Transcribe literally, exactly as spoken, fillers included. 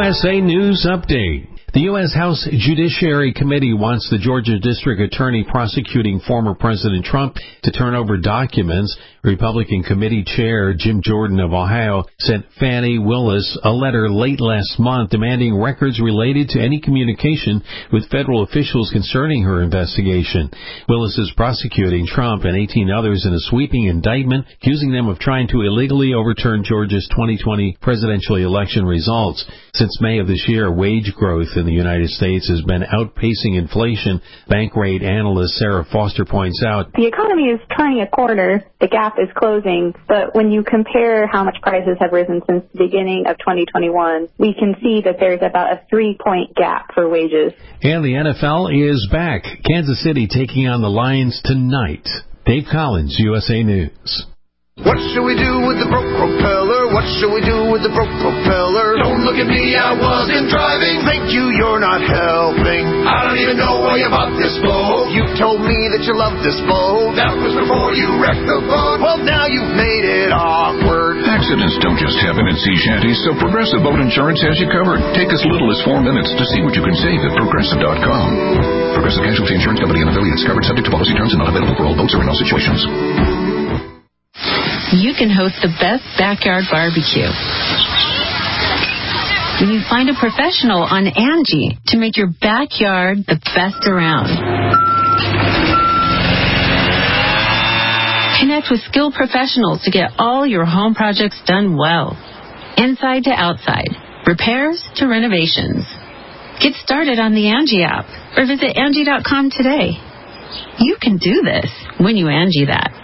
S A News Update. The U S House Judiciary Committee wants the Georgia District Attorney prosecuting former President Trump to turn over documents. Republican Committee Chair Jim Jordan of Ohio sent Fani Willis a letter late last month demanding records related to any communication with federal officials concerning her investigation. Willis is prosecuting Trump and eighteen others in a sweeping indictment, accusing them of trying to illegally overturn Georgia's twenty twenty presidential election results. Since May of this year, wage growth in the United States has been outpacing inflation. Bankrate analyst Sarah Foster points out, the economy is turning a corner. The gap is closing. But when you compare how much prices have risen since the beginning of twenty twenty-one, we can see that there's about a three-point gap for wages. And the N F L is back. Kansas City taking on the Lions tonight. Dave Collins, U S A News. What should we do with the broke propeller? What should we do with the broke propeller? Don't look at me, I wasn't driving. Thank you, you're not helping. I don't even know why you bought this boat. You told me that you loved this boat. That was before you wrecked the boat. Well, now you've made it awkward. Accidents don't just happen in sea shanties, so Progressive Boat Insurance has you covered. Take as little as four minutes to see what you can save at Progressive dot com. Progressive Casualty Insurance Company and affiliates, covered subject to policy terms and not available for all boats or in all situations. You can host the best backyard barbecue when you find a professional on Angie to make your backyard the best around. Connect with skilled professionals to get all your home projects done well, inside to outside, repairs to renovations. Get started on the Angie app or visit Angie dot com today. You can do this when you Angie that.